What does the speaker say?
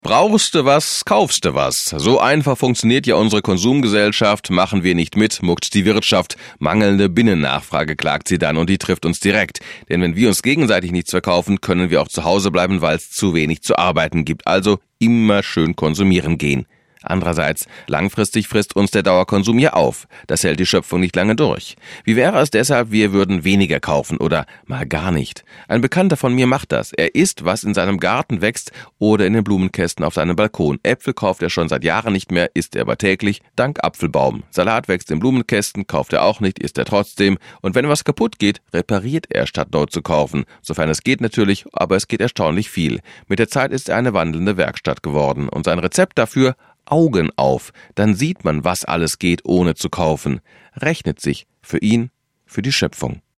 Brauchste was, kaufste was. So einfach funktioniert ja unsere Konsumgesellschaft. Machen wir nicht mit, muckt die Wirtschaft. Mangelnde Binnennachfrage klagt sie dann und die trifft uns direkt. Denn wenn wir uns gegenseitig nichts verkaufen, können wir auch zu Hause bleiben, weil es zu wenig zu arbeiten gibt. Also immer schön konsumieren gehen. Andererseits, langfristig frisst uns der Dauerkonsum ja auf. Das hält die Schöpfung nicht lange durch. Wie wäre es deshalb, wir würden weniger kaufen oder mal gar nicht? Ein Bekannter von mir macht das. Er isst, was in seinem Garten wächst oder in den Blumenkästen auf seinem Balkon. Äpfel kauft er schon seit Jahren nicht mehr, isst er aber täglich, dank Apfelbaum. Salat wächst in Blumenkästen, kauft er auch nicht, isst er trotzdem. Und wenn was kaputt geht, repariert er, statt neu zu kaufen. Sofern es geht natürlich, aber es geht erstaunlich viel. Mit der Zeit ist er eine wandelnde Werkstatt geworden. Und sein Rezept dafür: Augen auf, dann sieht man, was alles geht, ohne zu kaufen. Rechnet sich für ihn, für die Schöpfung.